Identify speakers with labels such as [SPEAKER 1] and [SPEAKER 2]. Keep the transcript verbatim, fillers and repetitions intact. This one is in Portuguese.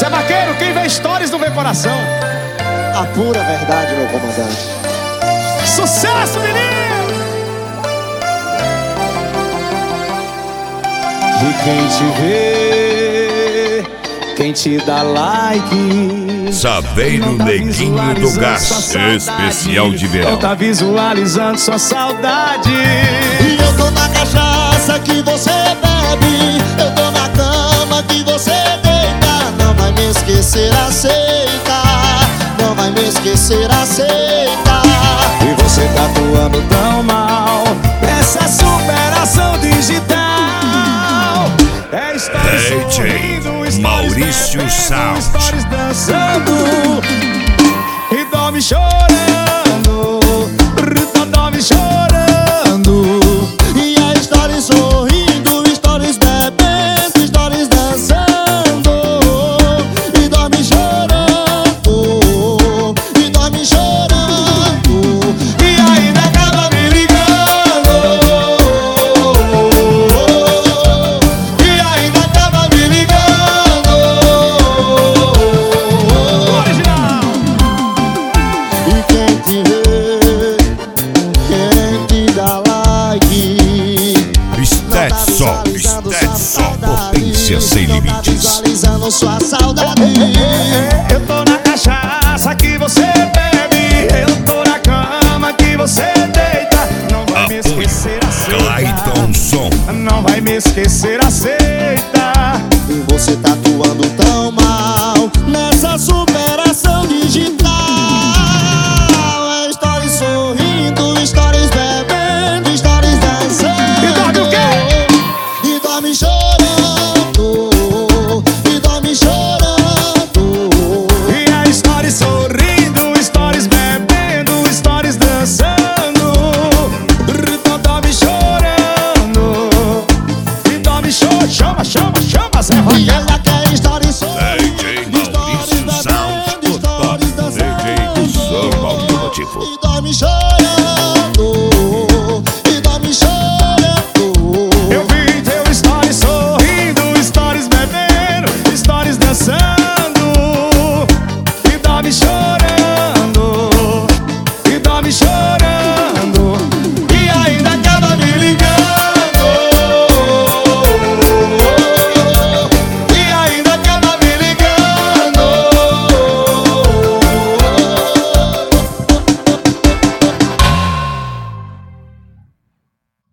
[SPEAKER 1] Zé Vaqueiro, quem vê stories não vê coração.
[SPEAKER 2] A pura verdade, meu comandante.
[SPEAKER 1] Sucesso, menino! E quem te vê, quem te dá like,
[SPEAKER 3] Saveiro Neguinho do Gás, especial de verão.
[SPEAKER 1] não tá visualizando sua saudade.
[SPEAKER 2] E eu tô na cachaça que você bebe, eu tô na cama que você deita. Não vai me esquecer, aceita. Não vai me esquecer, aceita.
[SPEAKER 1] E você tá atuando tão mal nessa superação digital. É stories
[SPEAKER 3] D J
[SPEAKER 1] sorrindo, stories
[SPEAKER 3] Maurício
[SPEAKER 1] bebendo,
[SPEAKER 3] Sound.
[SPEAKER 1] stories dançando e dorme chorando, dorme chorando.
[SPEAKER 2] E a stories sorrindo, stories bebendo, stories dançando e dorme chorando, e dorme chorando.
[SPEAKER 1] E ainda acaba me ligando, e ainda acaba me ligando. Original.
[SPEAKER 2] E quem te vê, quem te dá like,
[SPEAKER 3] Stetson, Stetson, potência sem limites.
[SPEAKER 2] visualizando sua saudade.
[SPEAKER 1] Eu tô na cachaça que você bebe, eu tô na cama que você deita. Não vai me
[SPEAKER 3] Apoio
[SPEAKER 1] esquecer, aceita.
[SPEAKER 3] Clayton Som.
[SPEAKER 1] Não vai me esquecer, aceita.
[SPEAKER 2] E você tá atuando tão mal nessa superação digital. É stories sorrindo, stories bebendo, stories dançando.
[SPEAKER 1] E dorme o quê?
[SPEAKER 2] E dorme chorando, e dorme chorando.
[SPEAKER 1] E a stories sorrindo, stories bebendo, stories dançando. Então dorme chorando, e dorme chorando. Chama, chama, chama, Zé
[SPEAKER 2] E
[SPEAKER 1] Vaqueiro.
[SPEAKER 2] ela quer